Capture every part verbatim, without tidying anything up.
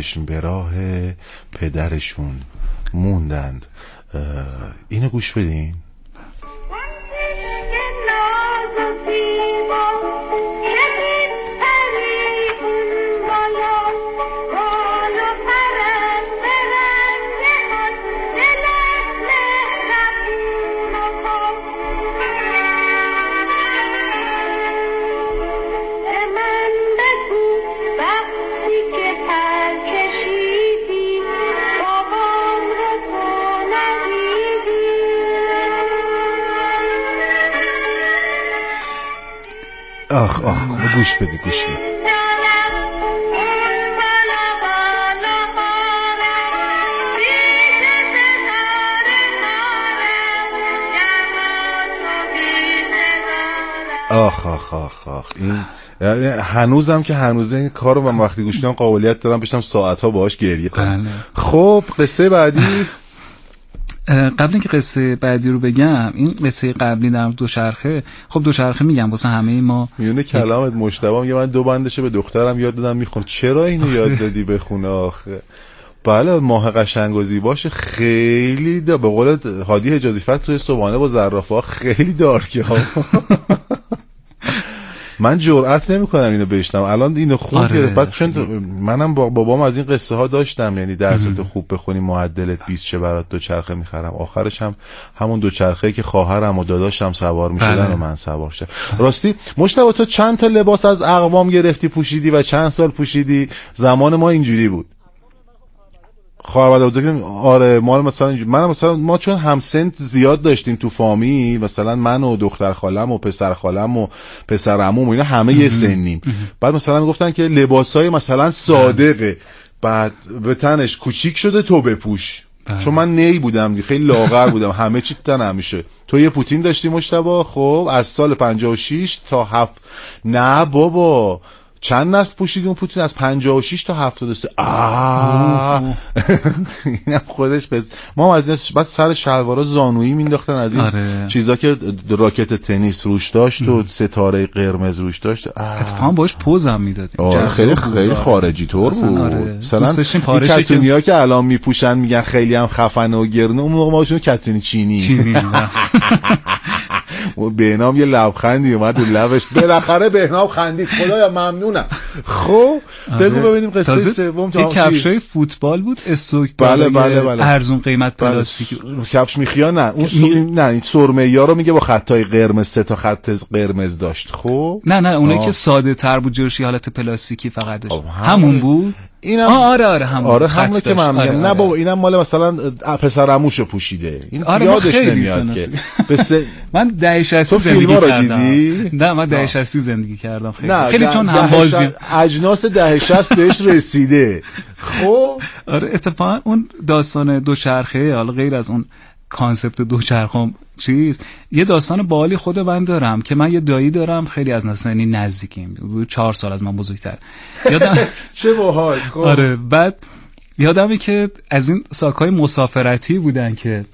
چشم به راه پدرشون موندند. اینو گوش بدین. آخ آخ گوش بده گوش بده. آخ آخ آخ آخ این هنوزم که هنوزه این کارو من وقتی گوش میدم قابلیت دارم بشم ساعت‌ها باهاش گریه کنم. خب قصه بعدی. قبل اینکه قصه بعدی رو بگم، این قصه قبلی در دوچرخه، خب دوچرخه میگم واسه همه ما میونه کلامت مجتبی میگه من دو بندشو به دخترم یاد دادم میخونم. چرا اینو یاد دادی بخونه آخه؟ بله ماه قشنگ و زیباش خیلی دا به قول هادی حجازی فر توی صبحانه با زرافه‌ها خیلی دارکه ها. من جرئت نمی‌کنم اینو بشنوم. الان اینو خوند که بعد چون منم با بابام از این قصه ها داشتم، یعنی درستو خوب بخونی معدلت بیست چه برات دوچرخه می‌خرم. آخرش هم همون دوچرخه‌ای که خواهرم و داداشم سوار می‌شدن و من سوار شدم. راستی مجتبی تو چند تا لباس از اقوام گرفتی پوشیدی و چند سال پوشیدی؟ زمان ما اینجوری بود. خواهر بزرگ آره ما مثلا من مثلا ما چون هم سن زیاد داشتیم تو فامیل، مثلا من و دختر خالم و پسر خالم و پسر عموم و اینا همه یه سنیم. بعد مثلا میگفتن که لباسای مثلا صادقه، بعد به تنش کوچیک شده تو بپوش. چون من نی بودم خیلی لاغر بودم همه چی تنم میشه. تو یه پوتین داشتی مجتبی، خب از سال پنجاه و شش تا هفت نه بابا چند نسل پوشیدی اون پوتین؟ از پنجاه و شش تا هفتاد و سه. آه اینم خودش پس ما از بعد سر شلوارا زانویی مینداختن از این آره. چیزا که راکت تنیس روش داشت و ستاره قرمز روش داشت. اتفاقا باش پوزم میدادیم. آره خیلی خیلی خارجی طور بود. آره. مثلا این کتونیا که الان میپوشن میگن خیلی هم خفن و گرونه، اون موقع ماشون کتونی چینی چینی بهنام یه لبخندی اومد رو لبش، بالاخره بهنام خندید، خدایا ممنونم. خب بگو ببینیم قصه سوم تا چی؟ کفشای فوتبال بود استوک بله بله بله ارزون قیمت پلاستیکی. کفش میخیا نه اون سو... نه این سرمه یا رو میگه با خطای قرمز، سه تا خط قرمز داشت. خب نه نه اونایی که ساده تر بود جرشی حالت پلاستیکی فقط داشت. همون بود اینم آره آره همون آره همون که من میگم. نه بابا اینم مال مثلا پسر عموشو پوشیده. این آره یادش نمیاد که بس... من دهه شصت زندگی کردم. نه من دهه شصت زندگی کردم خیلی خیلی چون هم بازی اجناس دهه شصت بهش رسیده. خب آره اتفاقا اون داستان دوچرخه، حالا غیر از اون کانسپت دوچرخه چیز، یه داستان بالی خود من دارم که من یه دایی دارم خیلی از نسلی نزدیکیم، چهار سال از من بزرگتر. یادم چه باحال. خب آره بعد یادمه که از این ساک‌های مسافرتی بودن که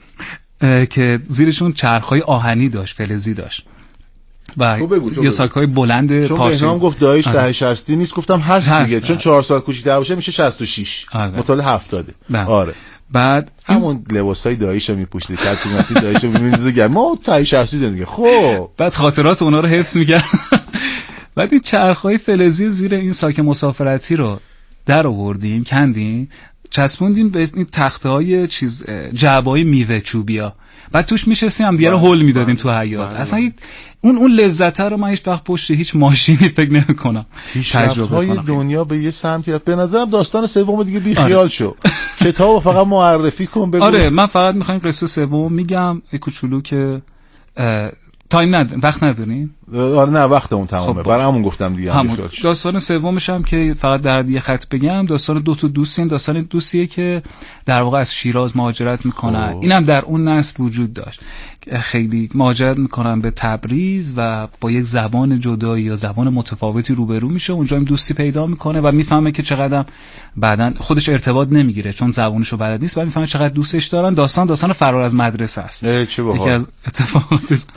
که زیرشون چرخ‌های آهنی داشت، فلزی داشت و یه ساک‌های بلند چون پارچه‌ای. چون بهنام گفت دایش دهه شصتی نیست، گفتم هست, هست دیگه هست. چون چهار سال کوچیک‌تر باشه میشه شصت و شش. آره. مطابق هفتاد. آره بعد همون لباسای داییشو میپوشید، کاتوناتی داییشو می‌بینید ما دهه شصتی زندگی. خب بعد خاطرات اونا رو حفظ می‌کرد. بعد این چرخ‌های فلزی زیر این ساک مسافرتی رو در آوردیم، کندیم، چسبوندیم به این تخته‌های چیز جعبه‌های میوه چوبیا. بعد توش میشستیم هم دیگه رو هول میدادیم تو حیاط. اصلا اون اون لذت رو من هیچ وقت پشت هیچ ماشینی فکر نمی‌کنم تجربه کنم. دنیا به یه سمتی رفت. به نظرم داستان سوم دیگه بی خیال آره. شو. کتابو فقط معرفی کن بگو. آره من فقط می‌خوام قصه سوم میگم، یه کوچولو که تایم ند وقت نداریم. آره نه وقتمون تمامه. خب برامون گفتم دیگه. همون داستان سومش هم که فقط در یه خط بگم، داستان دو تا دوستین، داستان دوستیه که در واقع از شیراز مهاجرت میکنن. اینم در اون نسل وجود داشت. خیلی مهاجرت میکنن به تبریز و با یک زبان جدایی یا زبان متفاوتی روبرو میشه. اونجا هم دوستی پیدا میکنه و میفهمه که چقدر بعدن خودش ارتباط نمیگیره چون زبانشو بلد نیست و میفهمه چقدر دوستش دارن. داستان داستان فرار از مدرسه است. چه باحال. یکی از اتفاقات اوه یه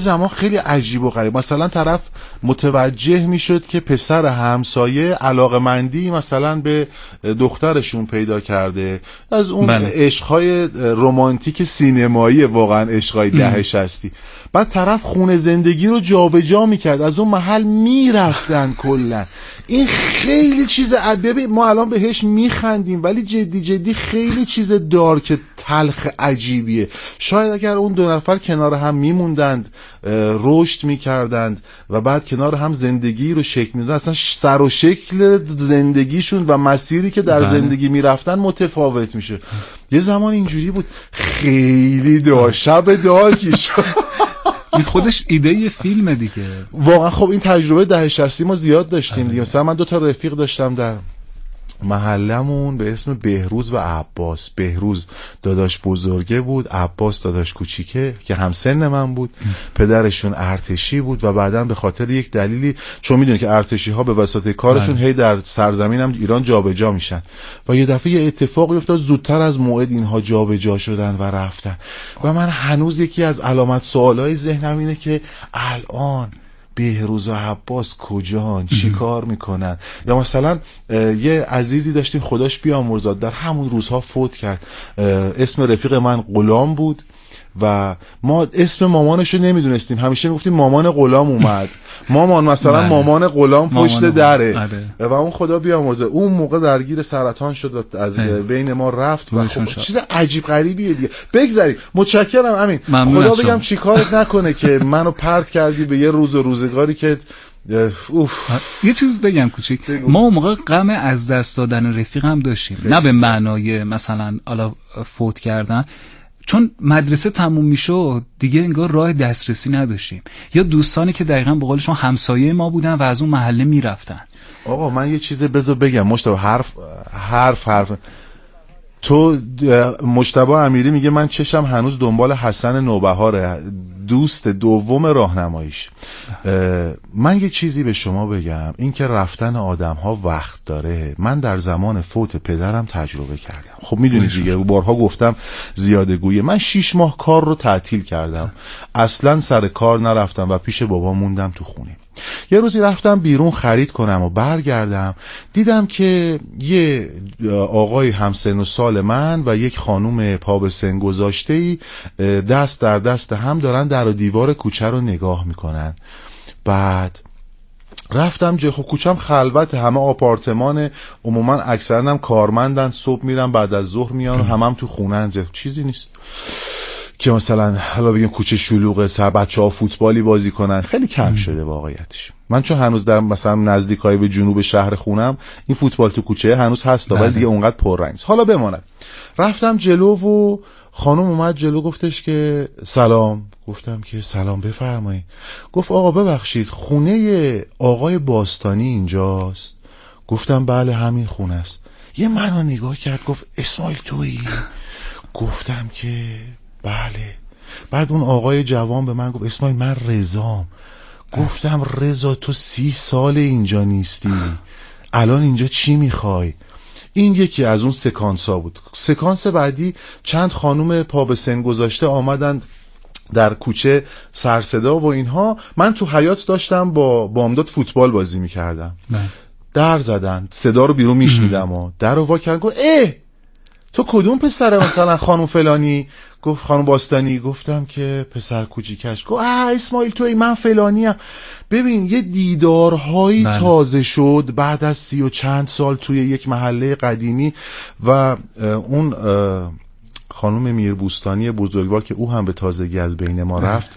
زمان خیلی عجیب و غریب، مثلا طرف متوجه میشد که پسر همسایه علاقمندی مثلا به دخترشون پیدا کرده، از اون بله. عشقهای رمانتیک سینمایی، واقعا عشقهای دهه شصتی. بعد طرف خونه زندگی رو جابجا میکرد، از اون محل میرفتن کلا. این خیلی چیز عجیبه، ما الان بهش میخندیم ولی جدی جدی خیلی چیز دارک تلخ عجیبیه. شاید اگر اون دو نفر کنار هم میموندند، رشد میکردند و بعد کنار هم زندگی رو شکل میدادن، اصلا سر و شکل زندگیشون و مسیری که در زندگی میرفتن متفاوت میشه. یه زمان اینجوری بود، خیلی دا شب دارکی شد. این خودش ایده یه فیلمه دیگه واقعا. خب این تجربه دهه شصتی ما زیاد داشتیم دیگه. مثلا من دو تا رفیق داشتم در محلمون به اسم بهروز و عباس. بهروز داداش بزرگه بود، عباس داداش کوچیکه که هم سن من بود. پدرشون ارتشی بود و بعداً به خاطر یک دلیلی، چون میدونی که ارتشی ها به واسطه کارشون هی در سرزمین هم ایران جابجا میشن و یه دفعه یه اتفاقی افتاد، زودتر از موعد اینها جابجا شدن و رفتن. و من هنوز یکی از علامت سوالای ذهنم اینه که الان بهروز و عباس کجان، چی کار میکنن؟ یا مثلا یه عزیزی داشتیم خداش بیامرزاد، در همون روزها فوت کرد. اسم رفیق من غلام بود و ما اسم مامانشو نمیدونستیم، همیشه میگفتیم مامان غلام اومد. مامان مثلا بله. مامان غلام پشت مامان دره آره. و اون خدا بیامرزه اون موقع درگیر سرطان شد و از اه. بین ما رفت و خب چیز عجیب غریبیه دیگه. بگذاریم. متشکرم امین. خدا بگم چی کارت نکنه که منو پرت کردی به یه روز و روزگاری که اوف. یه چیز بگم کوچیک، ما اون موقع غم از دست دادن رفیق هم داشتیم، نه به معنای مثلا حالا فوت کردن، چون مدرسه تموم میشد دیگه انگار راه دسترسی نداشتیم، یا دوستانی که دقیقاً به قولشون همسایه ما بودن و از اون محله میرفتن. آقا من یه چیز بذار بگم مجتبی، حرف حرف حرف تو مجتبی امیری میگه من چشم هنوز دنبال حسن نوبهاره، دوست دوم راهنماییش. من یه چیزی به شما بگم، این که رفتن آدم ها وقت داره، من در زمان فوت پدرم تجربه کردم. خب میدونی دیگه، بارها گفتم زیاده گویه. من شیش ماه کار رو تعطیل کردم، اصلا سر کار نرفتم و پیش بابا موندم تو خونه. یه روزی رفتم بیرون خرید کنم و برگردم، دیدم که یه آقای همسن و سال من و یک خانوم پا به سن گذاشته‌ای دست در دست هم دارن در و دیوار کوچه رو نگاه میکنن. بعد رفتم جه، خب کوچم خلوت، همه آپارتمان، عموما اکثرا هم کارمندن، صبح میرن بعد از ظهر میان و همه هم تو خونن، چیزی نیست که مثلا حالا بگیم کوچه شلوغه، سر بچه‌ها فوتبالی بازی کنن. خیلی کم ام. شده واقعیتش. من چون هنوز در مثلا نزدیکای به جنوب شهر خونم این فوتبال تو کوچه هنوز هست ولی دیگه اونقدر پررنگ. حالا بماند. رفتم جلو و خانم اومد جلو، گفتش که سلام. گفتم که سلام بفرمایید. گفت آقا ببخشید خونه آقای باستانی اینجاست؟ گفتم بله همین خونه است. یه منو نگاه کرد گفت اسماعیل تویی؟ گفتم که بله. بعد اون آقای جوان به من گفت اسماعیل من رضام. گفتم رضا تو سی سال اینجا نیستی، الان اینجا چی میخوای؟ این یکی از اون سکانس ها بود. سکانس بعدی چند خانوم پا به سن گذاشته آمدن در کوچه سر صدا و اینها. من تو حیاط داشتم با بامداد فوتبال بازی میکردم، در زدن، صدا رو بیرون میشنیدم و در رو وا کرد. گفت اه تو کدوم پسره مثلا خانم فلانی؟ گفت خانم باستانی. گفتم که پسر کوچیکش. گفت اه اسماعیل توی من فلانیم. ببین یه دیدارهایی بله. تازه شد بعد از سی و چند سال توی یک محله قدیمی و اون خانم میربوستانی بزرگوار که او هم به تازگی از بین ما رفت،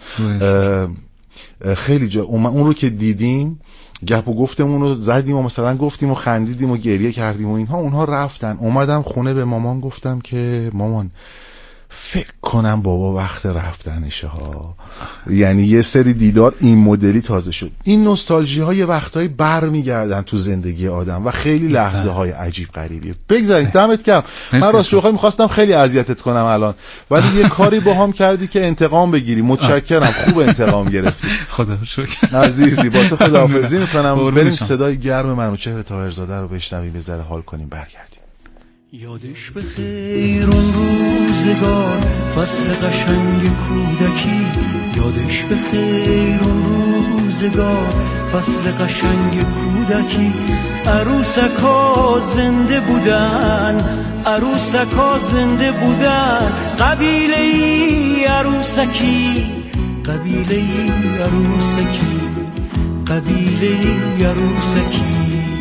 خیلی جا اون رو که دیدیم گپ و گفتمون رو زدیم و مثلا گفتیم و خندیدیم و گریه کردیم و اینها. اونها رفتن. اومدم خونه به مامان گفتم که مامان فکر کنم بابا وقت رفتنشه ها. یعنی یه سری دیدار این مدلی تازه شد. این نوستالژی های وقتایی بر میگردن تو زندگی آدم و خیلی لحظه های عجیب غریبیه. بگذارید دمت گرم. من راست شوخی میخواستم خیلی اذیتت کنم الان، ولی یه کاری باهام کردی که انتقام بگیری. متشکرم، خوب انتقام گرفتی. خدا شکر عزیزی. با تو خداحافظی میکنم. بریم صدای گرم منوچهر طاهرزاده رو بشنویم، یه ذره حال کنیم، برگردیم. یادش به خیر اون روزگار فصل قشنگ کودکی، یادش به خیر اون روزگار فصل قشنگ کودکی. عروسکا زنده بودن، عروسکا زنده بودن، قبیله ای عروسکی، قبیله ای عروسکی، قبیله ای عروسکی.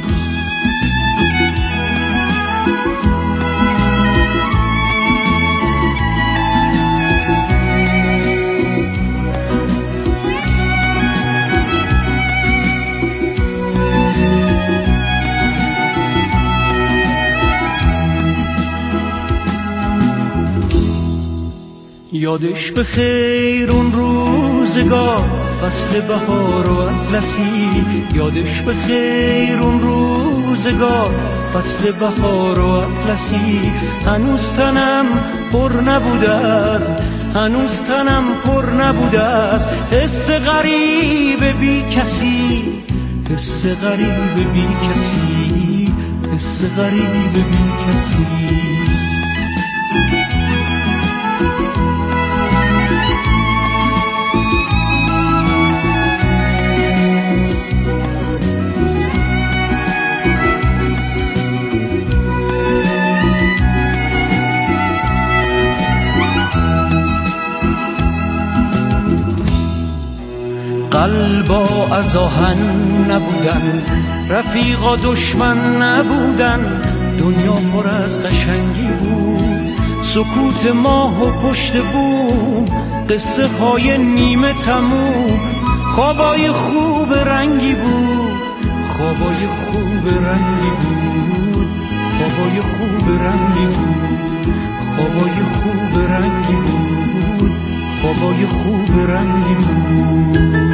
یادش به خیر اون روزگار فصل بهار و اطلسی، یادش به خیر اون روزگار فصل بهار و اطلسی. هنوز تنم پر نبوده از، هنوز تنم پر نبوده از حس غریب بی کسی، حس غریب بی کسی، حس غریب بی کسی. قلبا از آهن نبودن، رفیقا دشمن نبودن، دنیا پر از قشنگی بود، سکوت ماه و پشت بوم، قصه های نیمه تموم، خوابای خوب رنگی بود، خوابای خوب رنگی بود، خوابای خوب رنگی بود، خوابای خوب رنگی بود، خوابای خوب رنگی بود.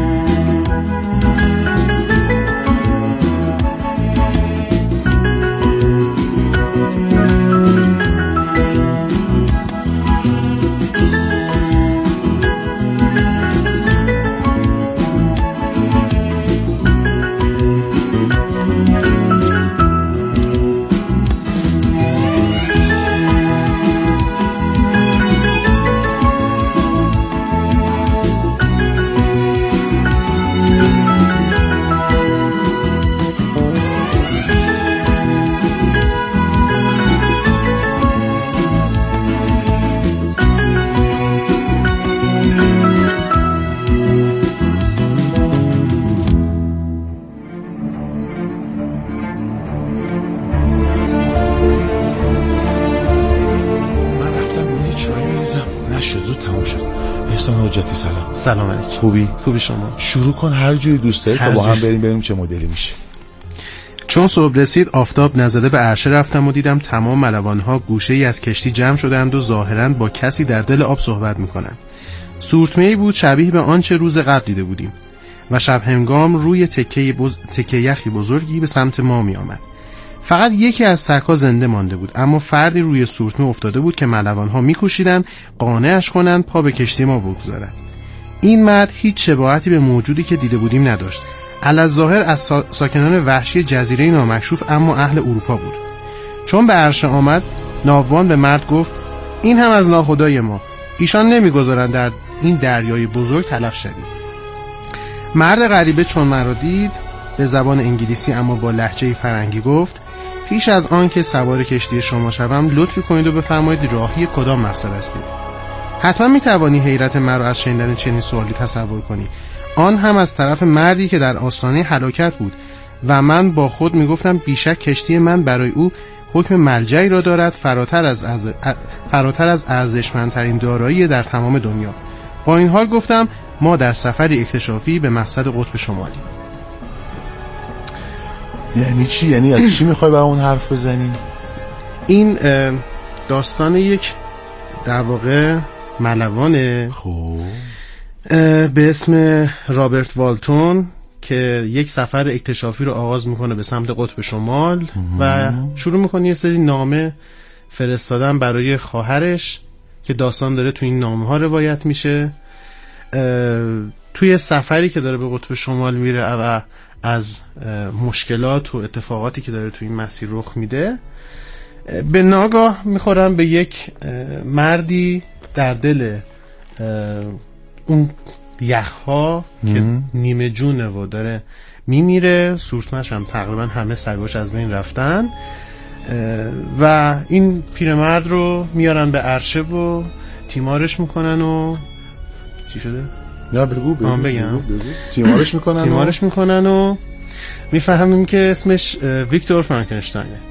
سلام علیکم. خوبی؟ خوبی شما؟ شروع کن هر جوری دوست داری تا با هم بریم بریم چه مدلی میشه. چون صبح رسید آفتاب نزده به عرشه رفتم و دیدم تمام ملوان‌ها گوشه‌ای از کشتی جمع شدند و ظاهراً با کسی در دل آب صحبت می‌کنند. سورتمه‌ای بود شبیه به آنچه روز قبل دیده بودیم و شب هنگام روی تکه بز... تکه یخی بزرگی به سمت ما می‌آمد. فقط یکی از سگ‌ها زنده مانده بود، اما فردی روی سورتمه افتاده بود که ملوان‌ها می‌کوشیدند قانعش کنند پا به کشتی ما بگذارد. این مرد هیچ شباهتی به موجودی که دیده بودیم نداشت. علاظاهر از سا... ساکنان وحشی جزیره نامکشوف اما اهل اروپا بود. چون به عرشه آمد ناوان به مرد گفت این هم از ناخدای ما، ایشان نمیگذارند در این دریای بزرگ تلف شویم. مرد غریبه چون مرا دید به زبان انگلیسی اما با لهجه فرنگی گفت پیش از آن که سوار کشتی شما شوم لطفی کنید و بفرمایید راهی کدام مقصد هستید. حتما میتوانی حیرت مرا از شنیدن چنین سوالی تصور کنی، آن هم از طرف مردی که در آستانه هلاکت بود و من با خود میگفتم بیشک کشتی من برای او حکم ملجئی را دارد فراتر از از فراتر از ارزشمندترین دارایی در تمام دنیا. با این حال گفتم ما در سفری اکتشافی به مقصد قطب شمالی. یعنی چی؟ یعنی از چی میخوای برامون حرف بزنی؟ این داستان یک در واقع ملوانه خوب به اسم رابرت والتون که یک سفر اکتشافی رو آغاز میکنه به سمت قطب شمال و شروع میکنه یه سری نامه فرستادن برای خواهرش که داستان داره تو این نامه ها روایت میشه. توی سفری که داره به قطب شمال میره و از مشکلات و اتفاقاتی که داره توی این مسیر رخ میده به ناگاه میخورم به یک مردی در دل اون یخها که نیمه جونه و داره میمیره. سورتمش هم تقریبا همه سگاش از بین رفتن و این پیرمرد رو میارن به عرشه و تیمارش میکنن و چی شده؟ نه بگو بگو بگم تیمارش میکنن تیمارش میکنن و میفهمیم که اسمش ویکتور فرانکنشتاینه.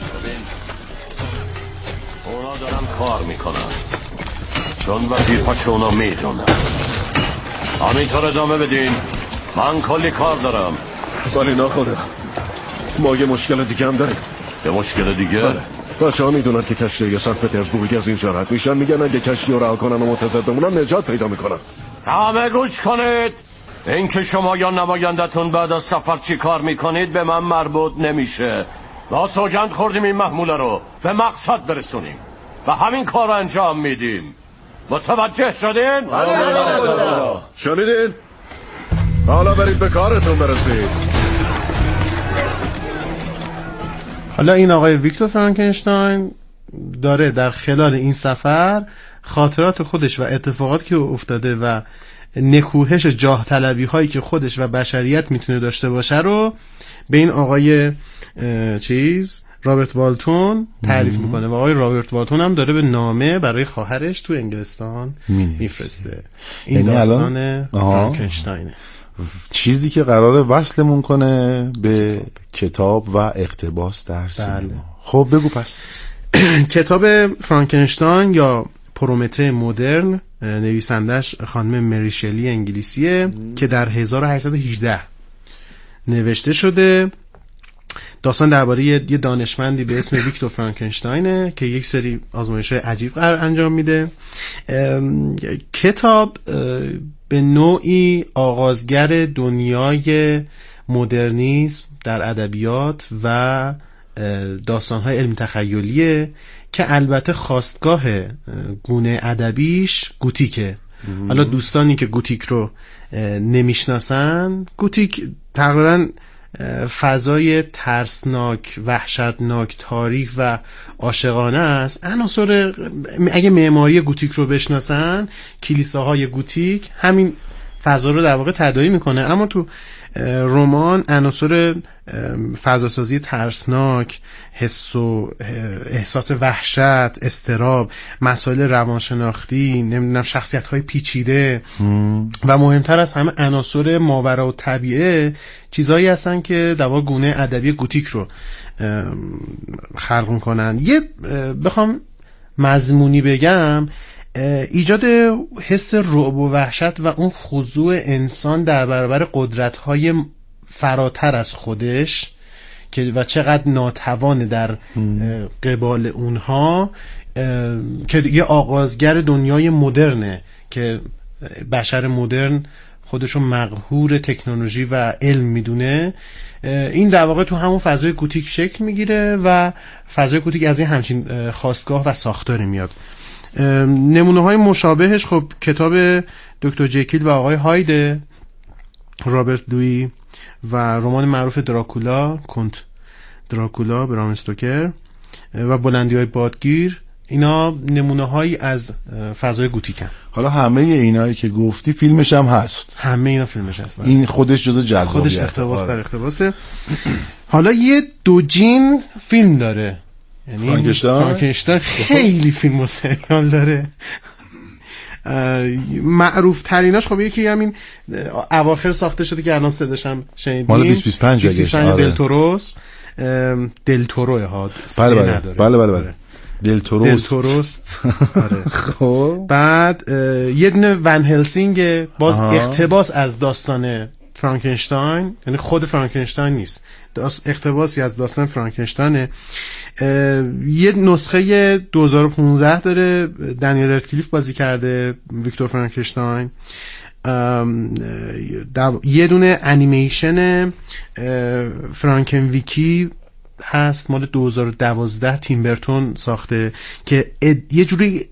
اونا دارن کار میکنن چون وظیفه‌ش اونا میدونن. همینطور ادامه بدین، من کلی کار دارم. ولی ناخدا ما یه مشکل دیگه هم داریم. یه مشکل دیگه؟ بله. بچه ها میدونن که کشتی سنت پترزبورگ از اینجا رد میشن، میگن اگه کشتی رو رها کنن و منتظر بمونن نجات پیدا میکنن. همه گوش کنید، این که شما یا نمایندتون بعد از سفر چی کار میکنید به من مربوط نمیشه. ما سوگند خوردیم این محموله رو به مقصد برسونیم و همین کار رو انجام میدیم. متوجه شدین؟ شنیدین؟ حالا برید به کارتون برسید. حالا این آقای ویکتور فرانکنشتاین داره در خلال این سفر خاطرات خودش و اتفاقاتی که افتاده و نکوهش جاه طلبی هایی که خودش و بشریت میتونه داشته باشه رو به این آقای چیز رابرت والتون تعریف میکنه و آقای رابرت والتون هم داره به نامه برای خواهرش تو انگلستان میفرسته. این داستان فرانکنشتاینه، چیزی که قراره وصلمون کنه به کتاب و اقتباس در سینما. خب بگو پس. کتاب فرانکنشتاین یا پرومته مدرن نویسندش خانم مری شلی انگلیسیه م. که در هزار و هشتصد و هجده نوشته شده. داستان درباره یه دانشمندی به اسم ویکتور فرانکنشتاینه که یک سری آزمایش‌های عجیب قرار انجام میده. کتاب به نوعی آغازگر دنیای مدرنیسم در ادبیات و داستان‌های علمی تخیلیه که البته خواستگاه گونه ادبیش گوتیکه. حالا دوستانی که گوتیک رو نمیشناسن، گوتیک تقریبا فضای ترسناک، وحشتناک، تاریک و عاشقانه است. عناصر اگه معماری گوتیک رو بشناسن، کلیساهای گوتیک همین فضا رو در واقع تداعی میکنه. اما تو رمان عناصر فضاسازی ترسناک، حس و احساس وحشت، اضطراب، مسائل روانشناختی، نمیدونم شخصیت‌های پیچیده و مهمتر از همه عناصر ماورا و طبیعه چیزایی هستن که در واقع گونه ادبی گوتیک رو خلق میکنن. یه بخوام مضمونی بگم، ایجاد حس رعب و وحشت و اون خضوع انسان در برابر قدرت‌های فراتر از خودش که و چقدر ناتوان در قبال اونها، که یه آغازگر دنیای مدرنه که بشر مدرن خودشو مقهور تکنولوژی و علم میدونه. این در واقع تو همون فضای گوتیک شکل میگیره و فضای گوتیک از این همچین خاستگاه و ساختاری میاد. نمونه های مشابهش خب کتاب دکتر جکیل و آقای هاید رابرت لویی و رمان معروف دراکولا، کنت دراکولا برام استوکر و بلندی های بادگیر، اینا نمونه هایی از فضای گوتیکن. حالا همه اینایی که گفتی فیلمش هم هست. همه اینا فیلمش هست. این خودش جزء جذابیت، خودش اقتباس در اقتباسه. حالا یه دوجین فیلم داره، یعنی فرانکنشتاین خیلی فیلم و سریال داره. معروف تریناش خب یکی همین اواخر ساخته شده که الان صداش هم شنیدیم، مال بیست بیست و پنج دل توروس دل توروه ها. بله بله بله بله بله دل توروست دل توروست آره. خب بعد یه دونه ون هلسینگ، باز آها. اقتباس از داستان فرانکنشتاین، یعنی خود فرانکنشتاین نیست، اقتباسی از داستان فرانکنشتاینه. یه نسخه دو هزار و پانزده داره، دنیل ردکلیف بازی کرده ویکتور فرانکنشتاین. یه دونه انیمیشن فرانکن ویکی هست مال دو هزار و دوازده تیم برتون ساخته که یه جوری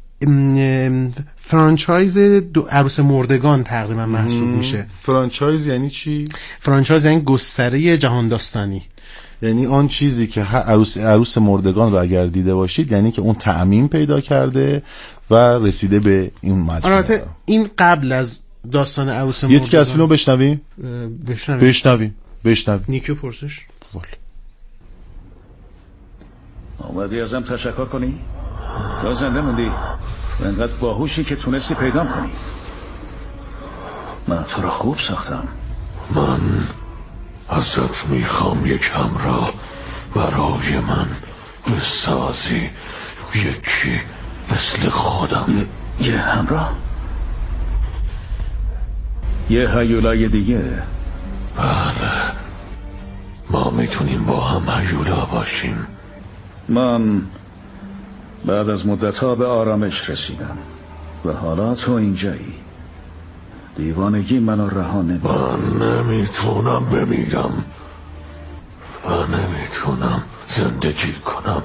فرانچایز عروس مردگان تقریبا محسوب میشه. فرانچایز یعنی چی؟ فرانچایز یعنی گستره جهان داستانی. یعنی آن چیزی که عروس عروس مردگان رو اگر دیده باشید یعنی که اون تعمیم پیدا کرده و رسیده به این مجموعه. البته این قبل از داستان عروس مردگان. یکی از فیلمو بشنویم بشنویم بشنویم بشنویم نیکو پرسش. اومدی ازم تشکر کنی؟ تا زنده موندی انقدر باهوشی که تونستی پیدام کنی. من تو رو خوب ساختم. من ازت میخوام یک همراه برای من بسازی، یکی مثل خودم. ی... یه همراه؟ یه هیولای دیگه؟ بله، ما میتونیم با هم هیولا باشیم. من بعد از مدتها به آرامش رسیدم و حالا تو اینجایی. دیوانگی منو رها نمی‌کنه. من نمیتونم بمیرم و نمیتونم زندگی کنم.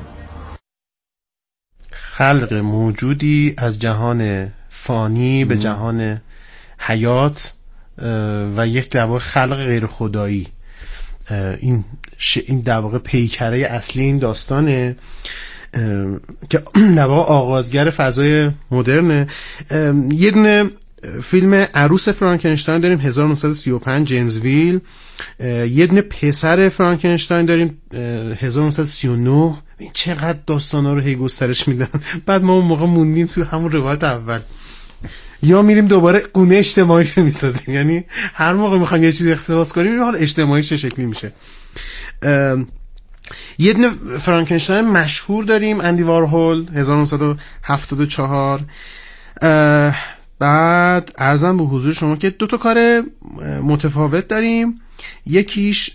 خلق موجودی از جهان فانی به جهان حیات و یک در واقع خلق غیر خدایی. این ش... این در واقع پیکره اصلی این داستانه که در واقع آغازگر فضای مدرنه. یه دونه فیلم عروس فرانکنشتاین داریم هزار و نهصد و سی و پنج جیمز ویل. یه دونه پسر فرانکنشتاین داریم هزار و نهصد و سی و نه. این چقدر داستانا رو هی گسترش میدن. بعد ما اون موقع موندیم تو همون روایت اول، یا میریم دوباره گونه اجتماعی رو میسازیم. یعنی هر موقع میخوایم یه چیزی اقتباس کنیم حال اجتماعی چه شکلی میشه. یه دونه فرانکنشتاین مشهور داریم اندی وارهول هزار و نهصد و هفتاد و چهار. بعد عرضم به حضور شما که دو تا کار متفاوت داریم. یکیش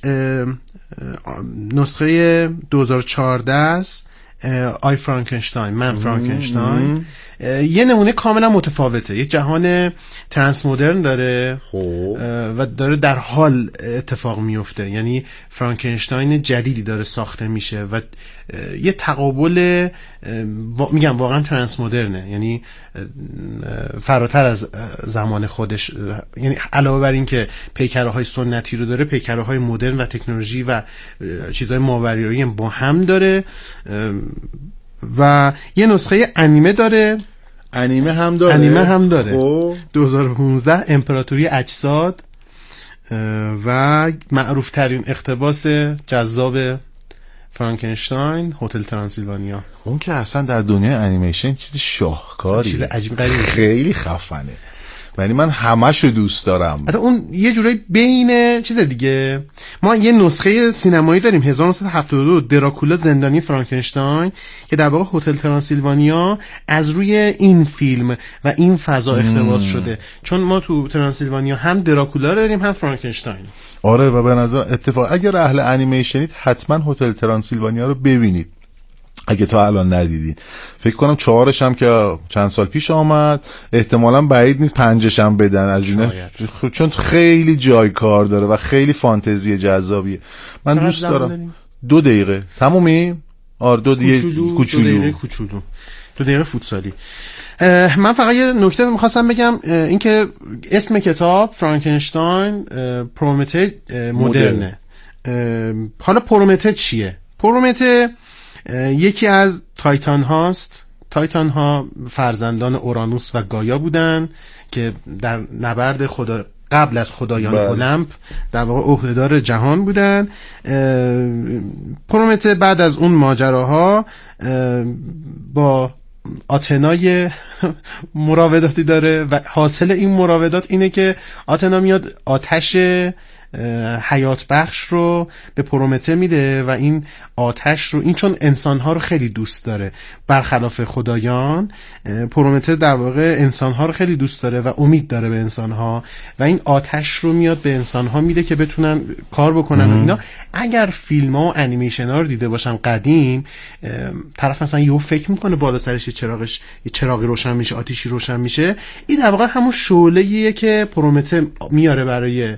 نسخه دو هزار و چهارده است، آی فرانکنشتاین، من فرانکنشتاین. یه نمونه کاملا متفاوته، یه جهان ترانس مدرن داره و داره در حال اتفاق میفته. یعنی فرانکنشتاین جدیدی داره ساخته میشه و یه تقابل میگم واقعا ترانس مدرنه، یعنی فراتر از زمان خودش. یعنی علاوه بر این که پیکره های سنتی رو داره، پیکره های مدرن و تکنولوژی و چیزهای ماورایی با هم داره. و یه نسخه انیمه داره انیمه هم داره انیمه هم داره دو هزار و پانزده امپراتوری اجساد و معروف ترین اقتباس جذاب فرانکنشتاین هتل ترانسیلوانیا. اون که اصلا در دنیای انیمیشن چیز شاهکاری، چیز عجیب غریبی، خیلی خفنه. یعنی من همشو دوست دارم. حتی اون یه جورایی بین چیز دیگه. ما یه نسخه سینمایی داریم هزار و نهصد و هفتاد و دو دراکولا زندانی فرانکنشتاین که در واقع هتل ترانسیلوانیا از روی این فیلم و این فضا اقتباس شده، چون ما تو ترانسیلوانیا هم دراکولا داریم هم فرانکنشتاین. آره و به نظر اتفاق اگر اهل انیمیشنید حتما هتل ترانسیلوانیا رو ببینید اگه تا الان ندیدین. فکر کنم چهارش هم که چند سال پیش آمد، احتمالاً بعید نیست پنجش هم بدن از اینه، چون خیلی جای کار داره و خیلی فانتزی جذابیه. من دوست دارم. داریم؟ دو دقیقه تمومی؟ آره دو دقیقه کوچولو دو دقیقه کوچولو دو دقیقه فوتسالی. من فقط یه نکته می‌خواستم بگم، اینکه اسم کتاب فرانکنشتاین پرومته مدرنه. حالا پرومته چیه؟ پرومته یکی از تایتان هاست. تایتان ها فرزندان اورانوس و گایا بودن که در نبرد خدا قبل از خدایان المپ در واقع عهدهدار جهان بودن. پرومته بعد از اون ماجراها با آتنای مراوداتی داره و حاصل این مراودات اینه که آتنا میاد آتش حیات بخش رو به پرومته میده و این آتش رو، این چون انسانها رو خیلی دوست داره برخلاف خدایان، پرومته در واقع انسانها رو خیلی دوست داره و امید داره به انسانها و این آتش رو میاد به انسانها میده که بتونن کار بکنن و اینا. اگر فیلم ها و انیمیشن ها رو دیده باشن قدیم، طرف مثلا یهو فکر میکنه بالا سرش یه چراغش یه چراغی روشن میشه، آتیشی روشن میشه. این در واقع همون شعله‌ایه که پرومته میاره برای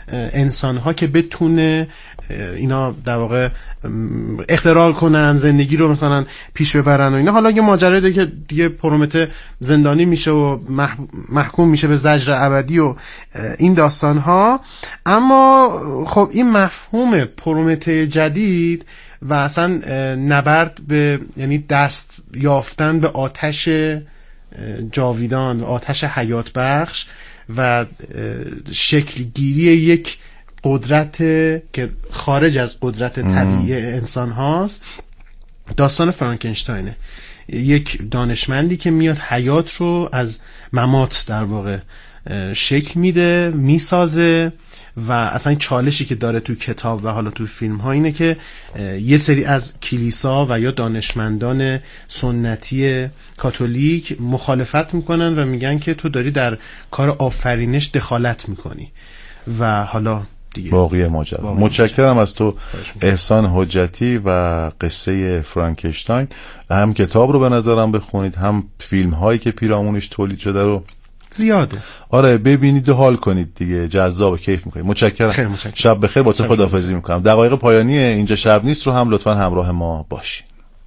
انسان‌ها که بتونه اینا در واقع اختلال کنن، زندگی رو مثلا پیش ببرن و اینا. حالا یه ماجرا دیگه که دیگه پرومته زندانی میشه و محکوم میشه به زجر ابدی و این داستان‌ها. اما خب این مفهوم پرومته جدید و اصلا نبرد به، یعنی دست یافتن به آتش جاویدان، آتش حیات بخش و شکل گیری یک قدرت که خارج از قدرت طبیعی انسان هاست، داستان فرانکنشتاینه. یک دانشمندی که میاد حیات رو از ممات در واقع شکل میده، میسازه و اصلا چالشی که داره تو کتاب و حالا تو فیلم ها اینه که یه سری از کلیسا و یا دانشمندان سنتی کاتولیک مخالفت میکنن و میگن که تو داری در کار آفرینش دخالت میکنی و حالا دیگه باقی ماجرا. متشکرم از تو احسان حجتی و قصه فرانکنشتاین. هم کتاب رو به نظرم بخونید، هم فیلم هایی که پیرامونش تولید شده رو زیاده آره ببینید و حال کنید دیگه، جذاب، کیف میکنید. متشکرم. خیلی متشکرم. شب بخیر. با تو خداحافظی میکنم. دقایق پایانی اینجا شب نیست رو هم لطفا همراه ما باشین.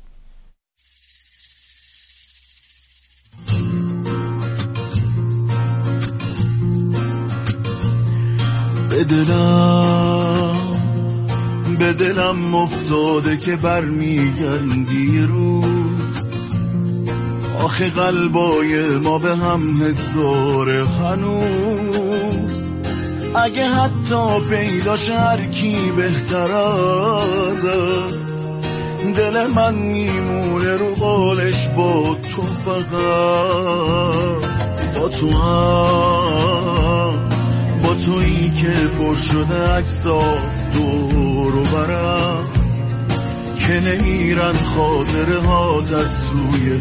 به دلم به دلم افتاده که برمیگردی روز، آخه قلبای ما به هم حس داره هنوز. اگه حتی پیداش هر کی بهتر ازت، دل من میمونه رو بالش با تو، فقط با تو هم، با تویی که پر شده عکسا دور و برم، که نمیرن خاطره هات از توی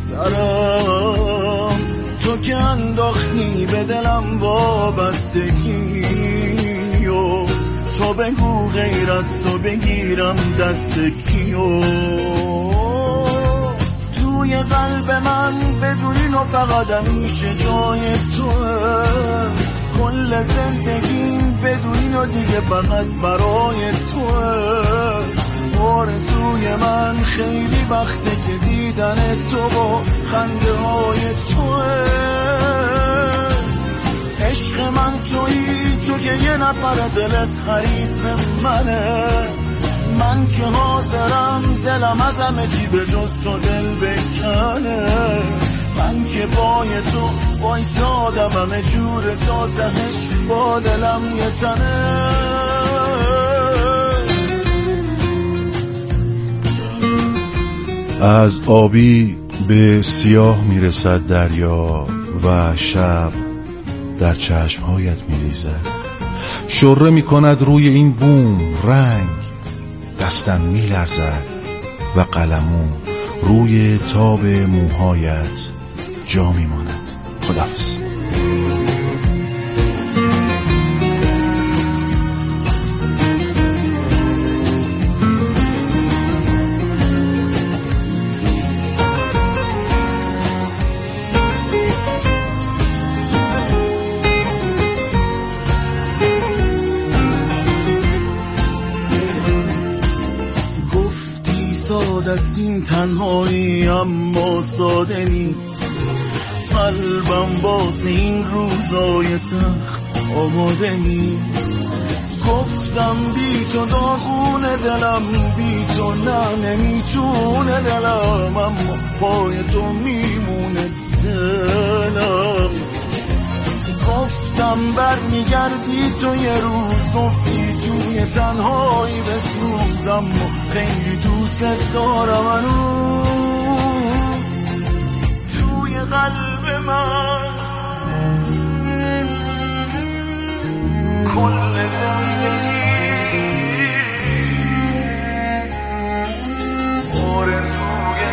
سرم. تو که انداختی به دلم وابستگی و تو بگو غیر از تو بگیرم دست کیو. توی قلب من بدونی و فقط همیشه جای توه، کل زندگیم بدونی و دیگه فقط برای توه. آرزوی من خیلی وقته که دیدن تو با خنده های توه. عشق من تویی، تو که یه نفر دلت حریف منه، من که حاضرم دلم از همه چی به جز تو دل بکنه. من که پای تو وایسادم همه جور سازمش با دلم یه تنه. از آبی به سیاه میرسد دریا و شب در چشمهایت میریزد. شره میکند روی این بوم رنگ، دستم میلرزد و قلمو روی تاب موهایت جا میماند. خداحافظ. از این تنهایی اما ساده نیست، قلبم واسه این روزای سخت آماده نیست. گفتم بی تو داغونه دلم، بی تو نه نمیتونه دلم، اما پای تو میمونه دلم. گفتم بر میگردی تو یه روز، گفتی توی تنهایی بسوزم، خیلی دوست دارم هنوز. توی قلب من کل زندگی آرزوی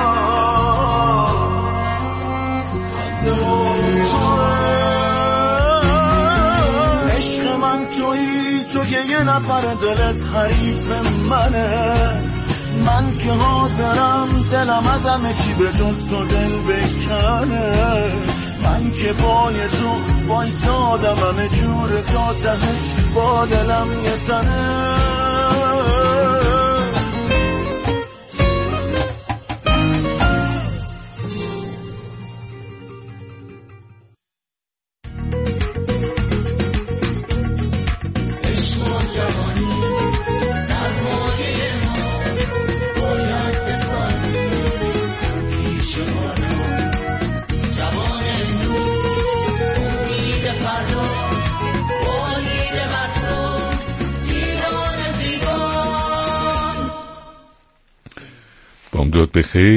من تویی، تو که یه نفر دلت حریف منه، من که حاضرم دلم از همه چی به جز تو دل بکنه. من که پای تو وایسادم همه جور تا تهش با دلم یه تنه. بامداد بخیر.